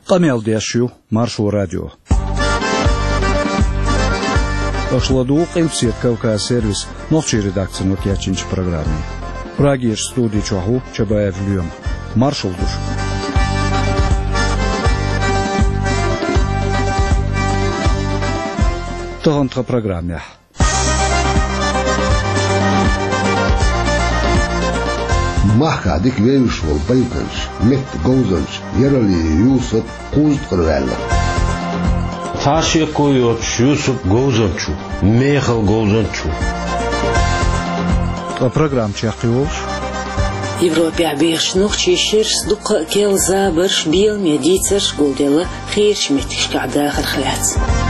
قميل ديشيو مارشو راديو أشلدوق إمسير كوكا سيرفيس نوتشي редакция نوكياتشينش программе. Прагиш студии чоху чабаев люем. Маршал душ. Тохантха программе. Mahka dik verushvol baytanch, met gozanch, yerali Yusuf Quzqirvalla. Tashi koyuch Yusuf Gozanchu, Mechal Gozanchu. Программ чахиолш. Европе обещ нухчишир сдук келза برش بيل ميديترش قولدلا خيرش متش قعدا خرخلات.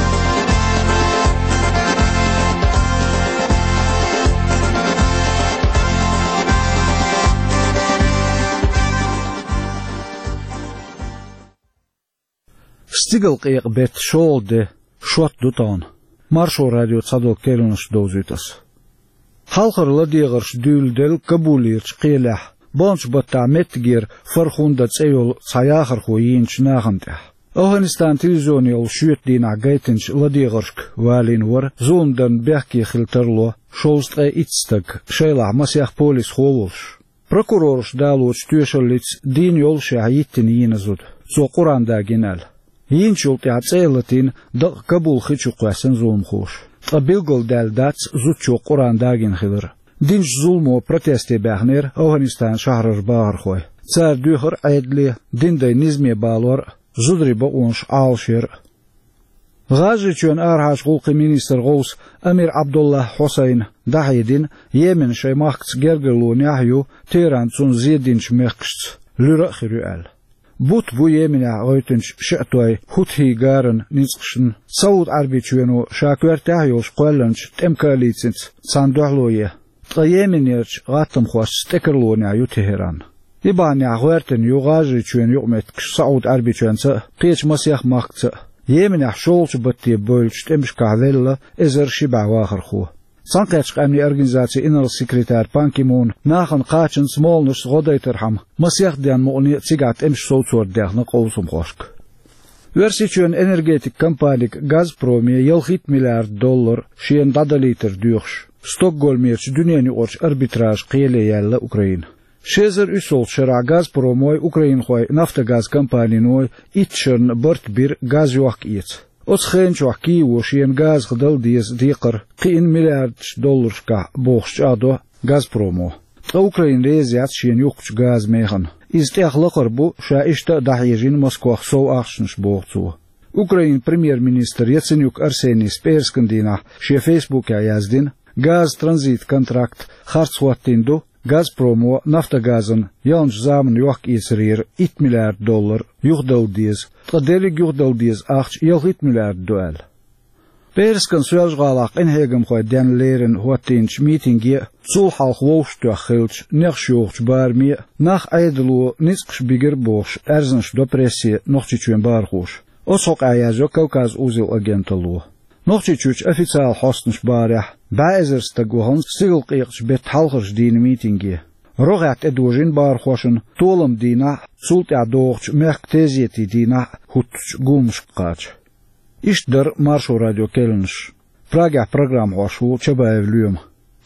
Стигл قيق بيت شول ده شوت دوتان. Маршо радио цадок келунш доузитас. Халқырлы дегірш дүйілдел кабулирч қийләх. Бонш бата меттгер фархунда цейол цаяхыр хуйинч нағынтах. Афганистан телевизионел шүйет дейін ағайтынч ладегіршк валин вар зондан бәхки хилтерло шолстға итстік шайлах масях полис холулш. Прокурорш далуч түйешіліц дейін йол шағиттін ейінізуд. Зо Құранда генал. Йинчул тяцейлатин дық кабул хичу қуасын зулм хош. Билгол дәлдац зутчу Құрандагин хилыр. Динч зулмо протесте бәхнер Афганистан шахрыр бағыр хой. Цар дүйхір әйдлі диндай низме балуар зудрибы онш алшер. Ғажы чуен архаш ғулқы министр ғоус Амир Абдулла Хусейн дахидин Йемен шаймақц гергерлу няхю Тейран цун зединч мекшц лүрі хирю әл. Бут бу Йеменя ойтынч шатуай хутхи гарын низқшын Сауд Арбичуену шаквертахиош қуэлланч темкалицинц цандуахлуе. Тға Йеменерч ғаттым хуаш стекерлуня ю Техеран. Ибаня ғуэртен ю ғажи чуен юқметкш Сауд Арбичуенца қеч масях мақца. Йеменя шолч бытти бөлч темшкавелла эзер шибавахар ху. Санкачк амни организации инал секретарь Пан Ки Мун нахан қачын смолныш ғодайтырхам масях дян муғни цигат эмш соуцор дяхна қоусум қошк. Версичуен энергетик компаник Газпроме $1 миллиард шиен дадалитр дюхш. Стокгольмерч дүниени орч арбитраж қиеле ялла Украин. Шезер үсол шыра Газпромой Украин хой нафтогаз компаниной итшерн бұрт бір газ юақ ец. Оцхен чуахки ушиен газ гдал диез дикр $1 миллиард боғш адо Газпромо. Тға Украин резият шиен юқч газ механ. Изтяхлықыр бу шаишта дахижин Москвах соу ахшнш боғцу. Украин премьер-министр Яценюк Арсений Сперскандина ше Фейсбуке яздин газ транзит контракт харцуаттинду Газпромо нафтогазын ялнш замын юақ исрир $1 миллиард юхдал диез. Тqadellig юхдал диез ахч $1 миллиард дуэл. Перскан суялжғалақ инхегім хой дәнлерін хуаттинч митинге цул халқ воуштуа хилч нехшуғч барми нах айдылу нисқш бигер боғш әрзінш допресси нохчичуен бархуш. Осоқ аязо Кавказ узил агенталу. Нохчичуч официал хостнш барях бәйзерстагуған сигыл қиқч бет халқыш дейін митинге. Роғат эдужин бархошын толым дина султ ядоғч мәрк тезети дина хутч гумшқач. Иштдыр Маршо радио келінш. Прага программ хошу чабаев люем.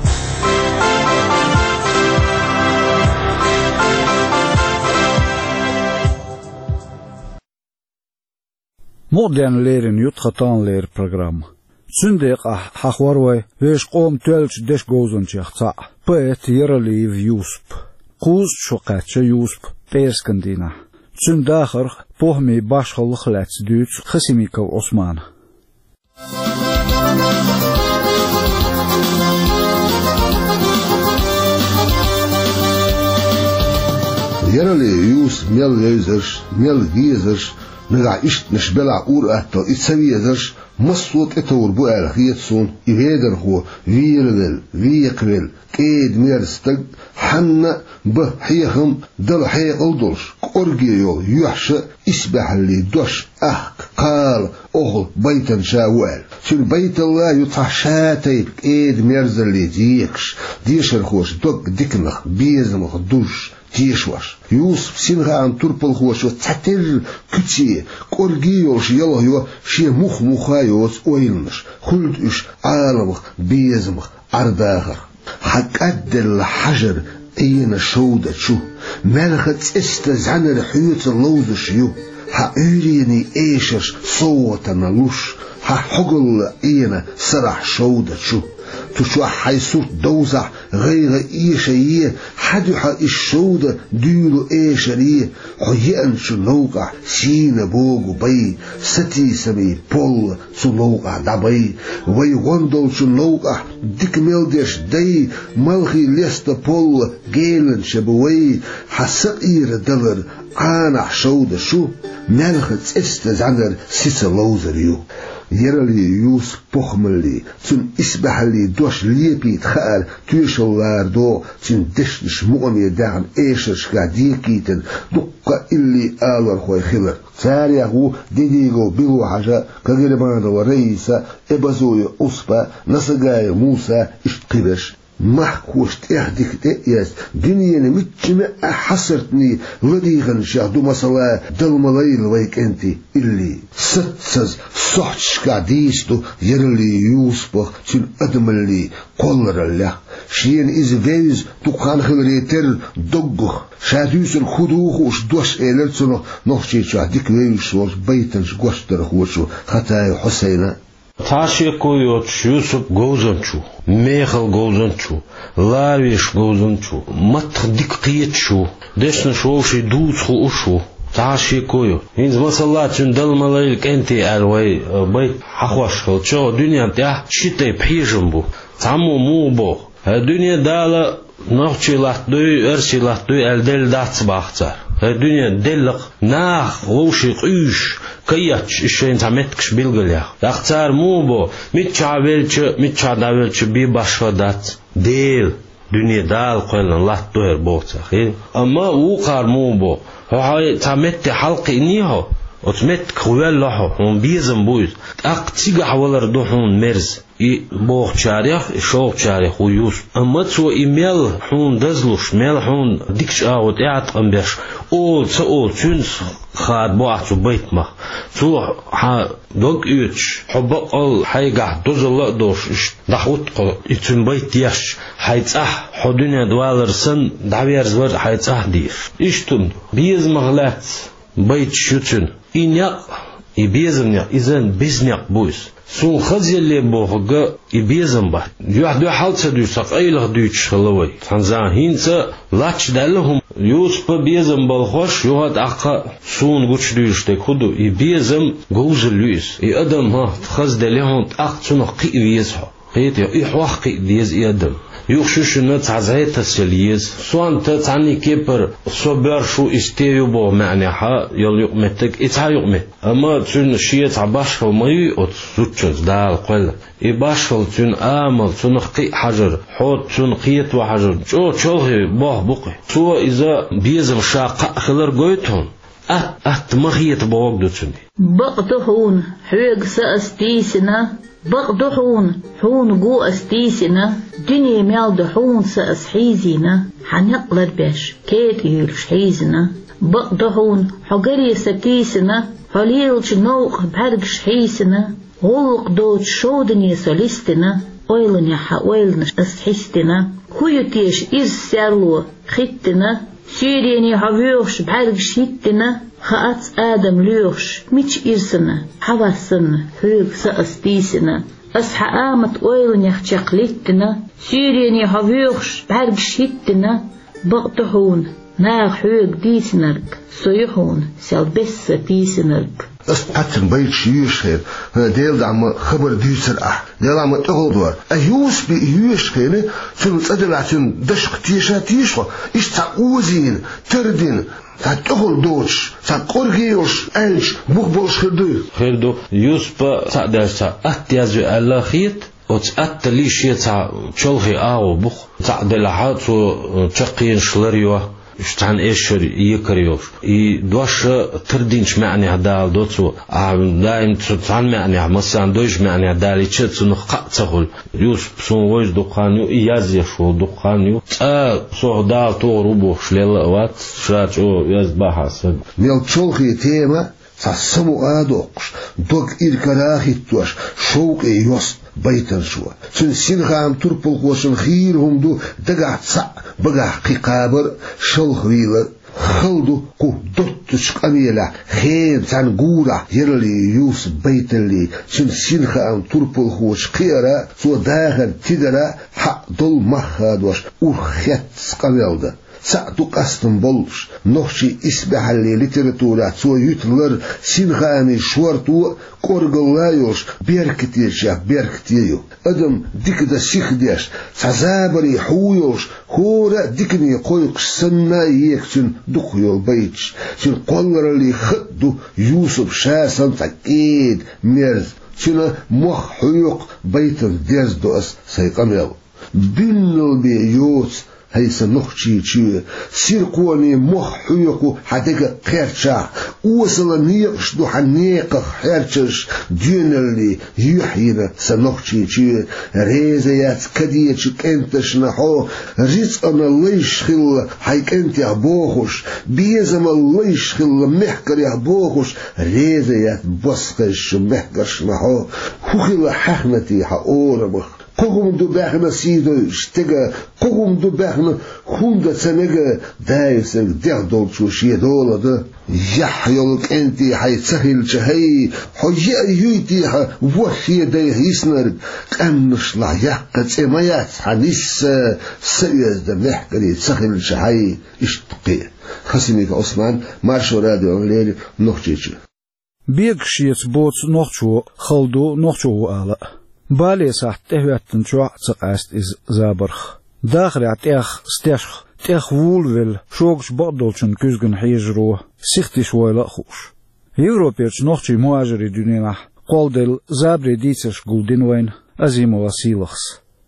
Modern leren jutgatan leer programma. Zündig hachwarwai wees qom twelch desh gozanchach tsa. Poet yeraliv Yusp. Quz choqatcha Yusp perskandina. Zündacher pohmi bashkhalch lats duits Khasimikov Osman. Yeraliv Yusp mel lezers, mel gezers, نجا إشت نشبلع أورأتو إتسويدرش مصوت إتور بوال خيتسون إهيدر هو ويرول ويقبل كيد ميرستق حنا بحيهم دل حيق الدرش أرجيو يحش إسبح اللي دوش قال أغل بيتا شاوال شل بيت الله يطحشاتي كيد ميرز اللي ديكش ديشر خوش دوك ديكنخ بيزمخ دوش تيشوش يوسف سينغان تربل خوشو تاتر كتي كورجيوش يلا يو شي مخايوس ويلنش خلدش عالمخ بيزمخ أرداخر حق أدل الحجر اين شودة شو مالخت استزعن الحيوت اللوز شيو حقيريني ايشش صوت نلوش حقل اين سرح شودة شو تشوح حيصوت دوزع غير ايشيه حدوح الشودة ديلو ايشريه حيان شو نوقع سين بوغو بي ستي سمي بول شو نوقع دبي وي وندل شو نوقع ديك ميلدش دي ملخي لست بول جيلن شبوي حسقير دلر عانح شودة شو مالخت استزعنر سيسلوزريو يرلي يوس بخملي تن اسبحلي دوش ليبي تخال تيشلار دو تن دشش مؤمي داعم ايشش قاديكيتن دقا اللي آلر خوي خلر تاريخو ديديغو بيغو حاجة كغيرمان ورئيسة ابازوي اصبا نسقاي موسى اشتقبش محكوش تأهدك تأيس دنيا نمتشمع حسرتني لديغن شاهدو مسلا دلمليل ويك انتي اللي ستسز صحتشكا ديستو يرلي يوسبخ تن ادملي قولر الله شين إز فيز تقان خلريتر دقخ شادوس الخدوخ وش دوش إيلرتسنو نوشي شاهدك ويش وش بيتنش قوشتر خوشو خطاي حسينا تاشي كويوتش يوسف غوزنچو ميخل غوزنچو لاويش غوزنچو متخ ديك قيتشو دشن شوشي دوتخو وشو تاشي كويو إنز مسلا تندل ملايك انتي الوي بيت حخوش خلچو دنيا تيا شتي بحيجنبو تعمو موبو الدنيا دالا نوشي لحدوي ارشي لحدوي الدل داتس باختار الدنيا دلق ناخ ووشي قيش كياتش الشين تعمتكش بالقليا اختار موبو متشا داولش بي باشودات ديل دنيا دال قيلن الله دوير بوتا اما وقار موبو هاي تعمت حلقي نيهو وتمت خوال لحو هم بيزم بويز اقتيق حوالر دوحون مرز بوغ تشاريخ شوغ تشاريخ ويوس اما تسو ايميل حون دزلوش ميل حون ديكش اعود اعت امبيش اول تنس خاد بوعتو بيت ما تو دوغ ايوش حبق ال حيقع دوزل دوش دحوت اتن بيت ياش حيتسح حدنيا دوالر سن دعوير زور حيتسح دير اشتن بيز مغلات بيت شوتن إنيق يبيزنيق إذن بيزنيق بويس سون خزي اللي بوغا يبيزن بات دو حالتا دو ساقايلغ دوش خلوي تنزان هينتا لاتش دالهم يوسف بيزن بالخوش يوهد اقا سون غوش دوش دي خدو يبيزن غوز اللويس يقدم ها تخز داليهم تاق تنو قي ويزحو قيت يا إحواح قي ديز يقدم يوخشوش نت عزايت السليز سوان تتعني كيبر صبر شو استيو بو معني حا يل يقمتك اتها يقمت اما تون شيت عباشخل مايو ات سوتشنز دال قل يباشخل تون امل تون قي حجر حوت تون قيت وحجر جو چوغي بوه بقي تو اذا بيزم شاق خلر قويتهم ات مخيت بوغ دوتوني بقدحون حويق سأستيسنا بقدحون حون قو استيسنا دنيا مالدحون سأسحيزنا حنقلر باش كيت يلش حيزنا بقدحون حقري ستيسنا حليلش نوق بحرقش حيسنا غلق دوت شودني سوليستنا ويلن يحا ويلنش أسحيستنا كويتيش إز سيرلو خيتنا سيريني حبيوش بحرقش هيتنا خاط آدم ليوش ميش إرسنا حواسنا هيك سأستيسنا أصحى آمت ويلن يخشق ليتنا سيريني حبيوش بحرقش هيتنا بقطحون ناغ حيوك ديسنرك سيحون سالبس تيسنرك أستحتن بيت شيوش خير ديل دعم خبر ديسر ديل عم تغلدور أيوس بيوش خير تن تدلعتن دشق تيشا تيشوا إش تعوزين تردين تقول دوش تقوليوش أنش بقبلش خيردو يوسف تقدرش أتيازو الله خيط وتأتلي شيء تشلخي بخ تعدل حاتو تقين شلريوه اشتعن إيشر يكريوش دوش تردينش معني هدال دوتو دائم تتعن معني مثلا دوش معني هدالي تشتسو نخق تغل يوس بسون ويش دقانيو إيازي شو دقانيو سو دال تو روبوش ليلوات شراج او يزباها سد ميل تشولخي تيما سمو آدوكش دوك إركراخي توش شوق يوس بيتن شو سن سنخام تربل خوشن خيرهم دو دقع تسع بقع قيقابر شلخ ويلر خلدو قو دوتش قميلة خير تان قورة يرلي يوس بيتنلي سن سنخام تربل خوش قيرا سو داخل تدرا حق دول مخادوش خيت قميلده ساعتو قاستن بولش نوخشي اسبح اللي ليتراتورا سو يوتلر سينغاني شورتو كورغلايوش بيركتيو ادم ديك دا سيخديش سازابري حويوش خورا ديكني قويق سنة يكسن دخيو بيتش سن قولر اللي خدو يوسف شاسن تاكيد مرز سنة مخ حيوق بيتن ديز دوس سيقاميو بينو بيوت هيس نخشي شيء سيرقوني محيقو حدك خيرشا وصل نيقش دو حنيق خيرشش دينالي يحينا سنخشي شيء ريزيات كديش كنتش نحو رزقنا الله يشخل حيك انت يحبوخش بيزم الله يشخل محكر يحبوخش ريزيات بسخش محكرش نحو خوخي حخنتي حقوربخ قوم دو بخنا سيدو شتغا قوم دو بخنا خوندا سنغا دايسك دردول شوشي دولد يحيلك انتي حي سهل شهي حي يوتي وحي داي هيسنر قمش لا يقت اميات حنيس سيز دمحكري سهل شهي اشتقي خسمي عثمان مارشو راديو ليل نوخجيچ بيغشيت بوت نوخچو خلدو نوخچو آلا بالي صح تهواتن شو تقاست إز زابرخ داخل عتيخ ستيشخ تيخ وولفل شوكش بقدولشن كوزغن حيجرو سيختي شوية خوش يوروبيرش نوخشي مواجري دونينح قولدل زابري ديتسش قولدين وين أزيمو واسيلخس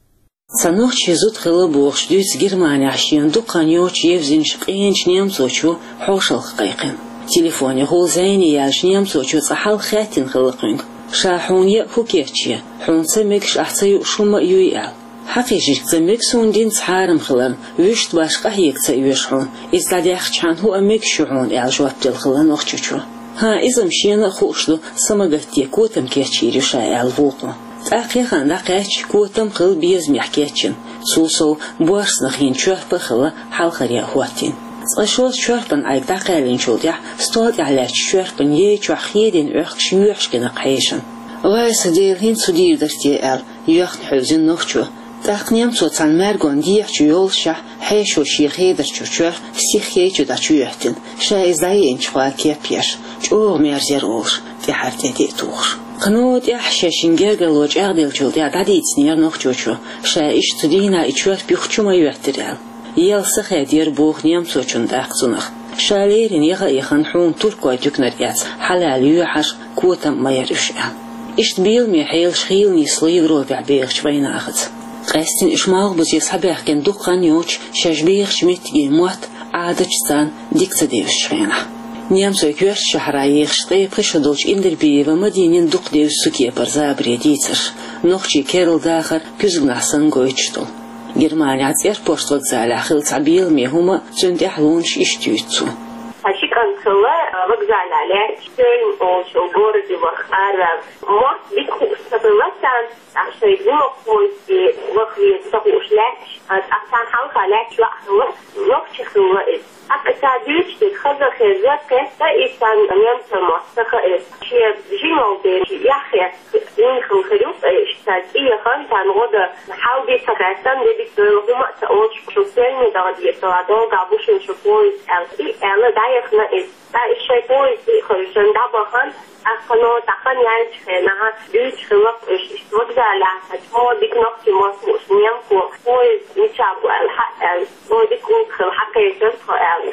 سنوخشي زود خلبوخش دويس جرمانيا عشيان دوقانيوش يفزنش قينش نيمسوشو حوشل قيقن تليفوني هو زيني يالش نيمسوشو صحال خاتين خلقين شاحونية هوكيتشيا حون سمكش أحسيو شوما يويال حقيقي سمك سوندين سحارم خلان ويشت باشقه يكتا يوشحون إذا ديخشان هو أمك شعون إعل جوابتل خلان وخشوشو ها إذا مشينا خوشلو سمغتي كوتم كيتشيريو شايال فوقو تاقيخان داقيتش كوتم خل بيز ميحكيتشن سوسو بوارس نخين شوهبا خلا حالخريا هواتين أشوال شوهبن أيك داقيلين شوديح ستواد عليك شوهبن ييشو خيدين أخش يوحشكنا قيشن وايس ديلهين سودير درتي آل يوخن حوزين نوخشو تاقنيام صوتان مرغون ديحشو يولشا حيشو شيخيدرشو شوه سيخيشو داشو يحتن شا إزاي انشوال كيبيش جوغ ميرزير أولش في حرتي ديتوخ قنود إحشاشين جرغلوج أغدل جولدي عداديت نير نوخشوشو شا إش تدينا إشوه بيخشو ما يوحتريال يالسخ يدير بوخ نيام صوتشون داقصنخ شاليرين يخن حون تركوي تكنريات حلال يوحش كوتم ما يرشعال إشت بيل ميحيل شخيل نيسلي غروبع بيغش بين أخذ قاستين إشماغ بزي صباح كان دقان يوش شاجبيغ شميت يموت عادجستان ديكتا ديوش شغينا نيام سوكيوش شهرايغ شطيب خشدوش إندر بيبا مدينين دق ديوش سوكي برزابري ديتر نوخشي كيرل داخر كزغن أحسن قويتشتول جرمانيا إيربورت وكزال أخيل تعبيل ميهما زند يحلونش إشتيوتسو هشيكان خلا وكزال عليه شتين أو شو بوردي وخارب موت بيكو استبلتان عشان يجمع كويسي وخلي تقوش لاتش أحسن حلقة لاتش وأخلو نوكش خلا أكتاديش تخزر خزر كسا إيسان أميام سماسخة شيء جيمو بيش يحيى ينخل خلوف إشتاد إيه خان تان غدا حاول بيتكاسان ديك هما تقولش شو سيني دغدي يتوادو قابوش نشوفوي أنا دايخنا دا الشيء كويس خرجن دابا خان أخنو تقن يعني خناها بيش خلق إيش وقت على هو ديك نقطة مصوص نيمكو كويس يتشابو الحق هو ديك نقطة حكي يترفع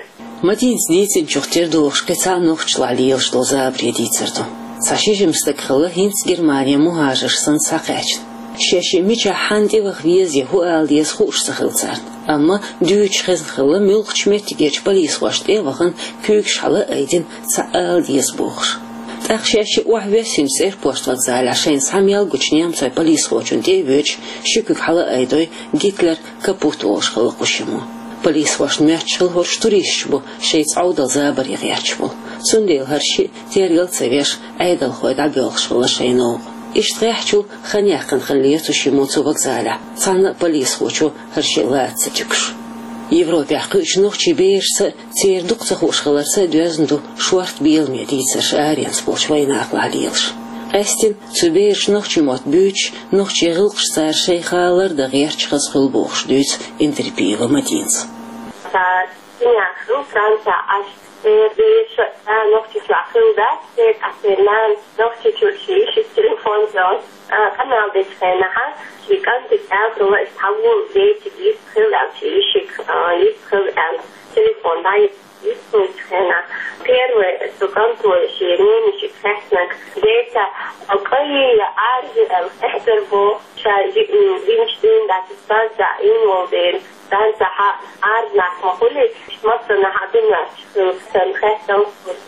مدين سديتين شختير دوخش كتا نوخش لعليوش دو زابري ديتردو ساشيجي مستقخلة هينس جرمانيا مهاجر سن ساقاچن شاشي ميشا حانتي وخبيز يهو ديس خوش سخلصار أما دوش خزن خلا ملق شمت جيش بليس واشت وخن كوكش حلا أيدين سأل ديس بوخش تأخشاشي وحوسين سير بوشت وغزال عشان ساميال قوشنيام ساي بليس خوشن ديوش شكوك حلا أيدوي جيتلر كابوتوش خلا قوشمو بليس واش ماتشل هورش توريشبو شيت عودل زابر يغيرشبو سنديل هرشي تيريل تسويش أيدل خويد عبيلخش خلا شينوغ اشتغيحشو خنياقن خليتو شيموتو وغزالة صانا بليس خوشو هرشي لات ستكش Европе ахкыч нохчи бейшса тер дуқта хош халарса дуязнду шварт бил медица шарен сполч война акладилш. Астин цубейш нохчи мот бюч нохчи гылш сар шейхалар да герч хасхыл бохш дюц интерпиева матинц. Франция аж бейш нохчи слахыл да сет асернан нохчи чуршиш телефон зон канал десхенаха Виканты агрова ставул дети искал алчишик искал телефон да искал хена первый доканту ширненичек хеснак дета алкай арзи элхтербо шаji винчтин да станца инволден станца арзнак махули шматна хадина сан хестам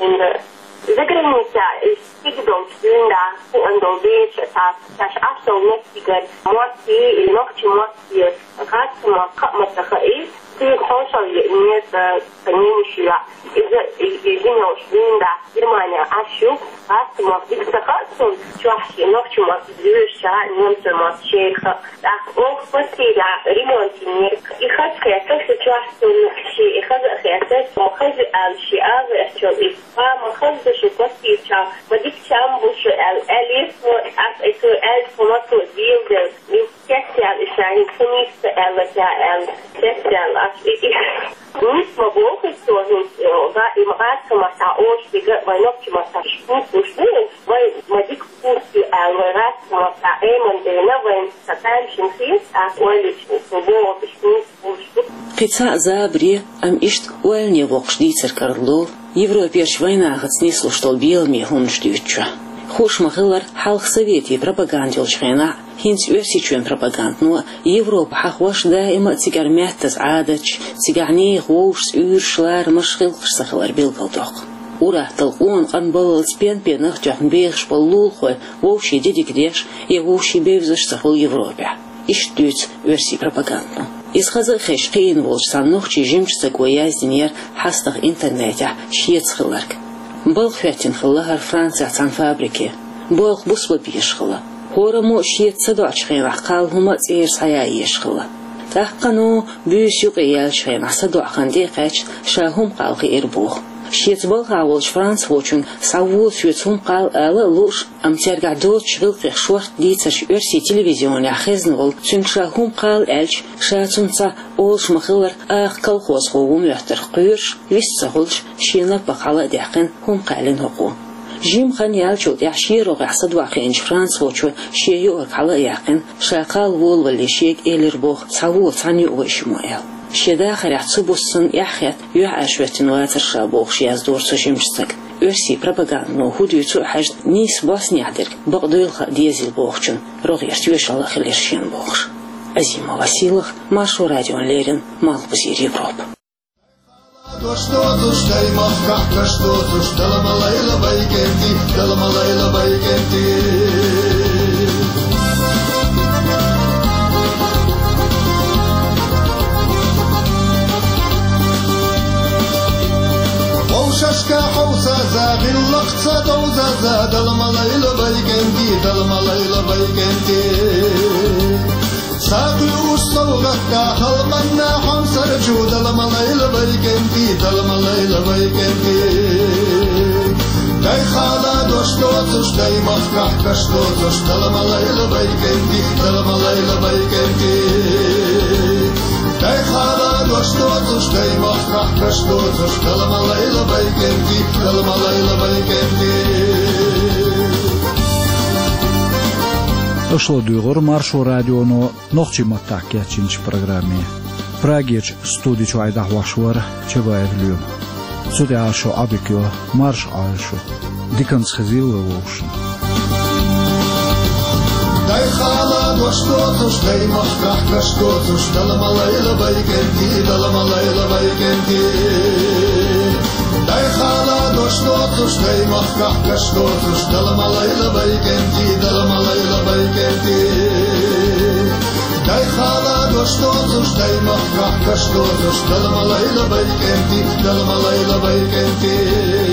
за граница стигдом стинда ундолдеч таш асол нектигер моти и нокчи моти хатма кматахаи ты хошал нет конечия из-за стинда Германия ашу асма диксахатсон чахи нокчи моти дюша немцы мочеха так ох потира ремонтинер и хатская тоже чахсон ши и хазахятес мохази алши аве что и мохази шукотича Madikcham bush Elif as itu formato deal ni special ishani kunis special as nis mabok itu va imrat kama taosh biga vanok kama tashkut bush vai madik pusi alrat kama taemon de naven satan shimsis as walish subo bush Пица забри ам ишт уэльне вокшдицер карло Европеш война хацнисло что белми хунштюча Хош махылар халх совети пропагандилчхена хинс версичен пропагандно Европа хахваш даима цигар мяттас адач цигани хош үршлар машхилхш сахлар билгалдок Ура талкун канбал спен пенах жахн бехш боллул хой вовши дедикдеш и вовши бевзаш сахл Европе Иштюц верси пропагандно Из хазахеш қиын волш саннохчи жимчса гояздинер хастах интернете шиецхыларк. Был хвятин хыллахар Франция цан фабрики. Был бусла бишхыла. Хораму шиецса дочхин рахкал хума цир сая ешхыла. Тахкану бюсюк иялшхин асадуахан декач шахум қалқи ирбух. Шиецбал хаволш Франц вочун савул шиецхум қал ала луш амтерга дот швилқих шуарт дицаш верси телевизионя хезнвол цун шахум қал элч шацунца олш махылар ах колхоз ховум яхтар қуйрш висса холш шина бақала дяқин хум қалин хоқу. Жим хан ялчут яширо гасадуахинч Франц вочу шею қала яқин шақал вол валишек элирбох савул цани ойшмуэл. Шеда харяцу буссын яхят юашветин ватер шабох яздор сошимчсак. Өрси пропагандно худюцу хаж нис баснядер багдылха дизель бохчун рогерт юшала хлешен бохш. Азима Василов, Машу Радион Лерин, Малбузир Европа. ششكا حوسا زاد اللقصة دوزا زاد الملايل بيكنتي الملايل بيكنتي ساقي وصلغكا خلقنا حمسر جود الملايل بيكنتي الملايل بيكنتي داي خالا دوشتوتش داي مخكح كشتوتش الملايل بيكنتي الملايل بيكنتي داي خالا دوشتوتش داي مخكح كشتوتش الملايل بيكنتي الملايل بيكنتي Дошло дюгор маршу радионо нохчима такячинч программе. Прагеч студич айдах вашвар чебаевлюм. Суде ашо абикё марш айшо. Диканс хазил вошн. Dai khala dostotus dai mafkah kastotus dalam alayla baykenti dalam alayla baykenti Dai khala dostotus dai mafkah kastotus dalam alayla baykenti dalam alayla baykenti Dai khala dostotus dai mafkah kastotus dalam alayla baykenti dalam alayla baykenti